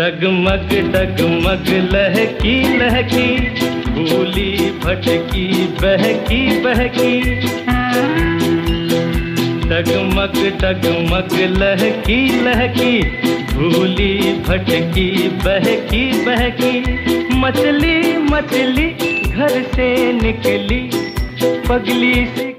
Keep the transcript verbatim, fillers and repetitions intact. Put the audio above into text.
डगमग डगमग लहकी लहकी, भूली भटकी बहकी बहकी। डगमग डगमग लहकी लहकी, भूली भटकी बहकी बहकी। मछली मछली घर से निकली, पगली सी